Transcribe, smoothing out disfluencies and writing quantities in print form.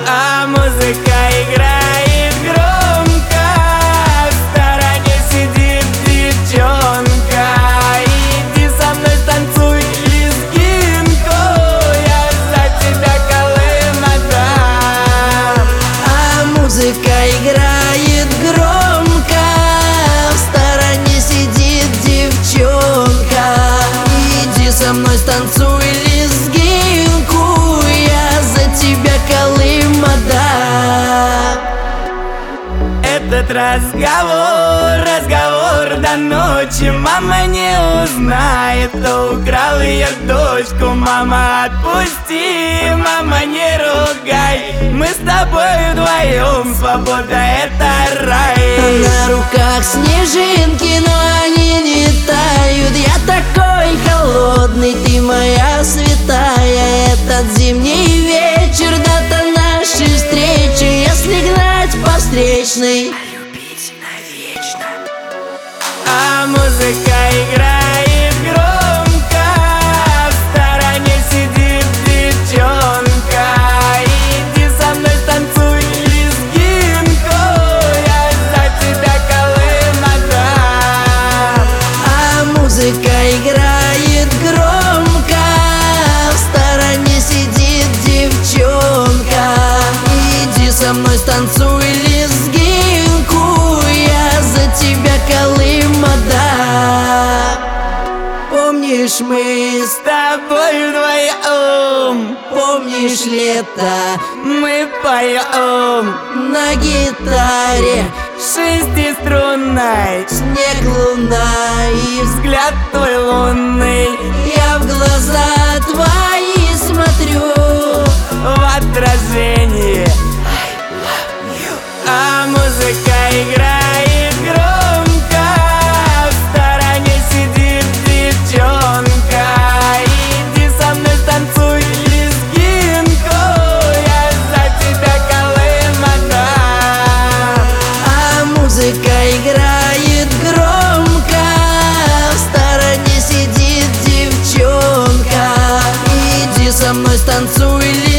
А музыка играет громко, в стороне сидит девчонка. Иди со мной станцуй лезгинку, я за тебя Колым отдам. А музыка играет громко, в стороне сидит девчонка. Иди со мной станцуй лезгинку, я за тебя Колым отдам. Этот разговор до ночи, мама не узнает, кто украл ее дочку. Мама, отпусти, мама, не ругай, мы с тобой вдвоем, свобода это рай. На руках снежинки, но они не тают. Я такой холодный, ты моя святая. Этот зимний вечер, дата нашей встречи. Если гнать по встречной, любить навечно. А музыка играет громко, в стороне сидит девчонка. Иди со мной станцуй лезгинку, я за тебя Колым отдам. А музыка играет громко, в стороне сидит девчонка. Иди со мной станцуй лезгинку, я за тебя Колым отдам. Помнишь, мы С тобой вдвоем, помнишь лето мы поем на гитаре, шестиструнной, снег, луна и взгляд твой лунный. я в глаза твои смотрю. В отражении а музыка играет громко, в стороне сидит девчонка. Иди со мной станцуй лезгинку, я за тебя Колым отдам. А музыка играет громко, в стороне сидит девчонка. Иди со мной станцуй.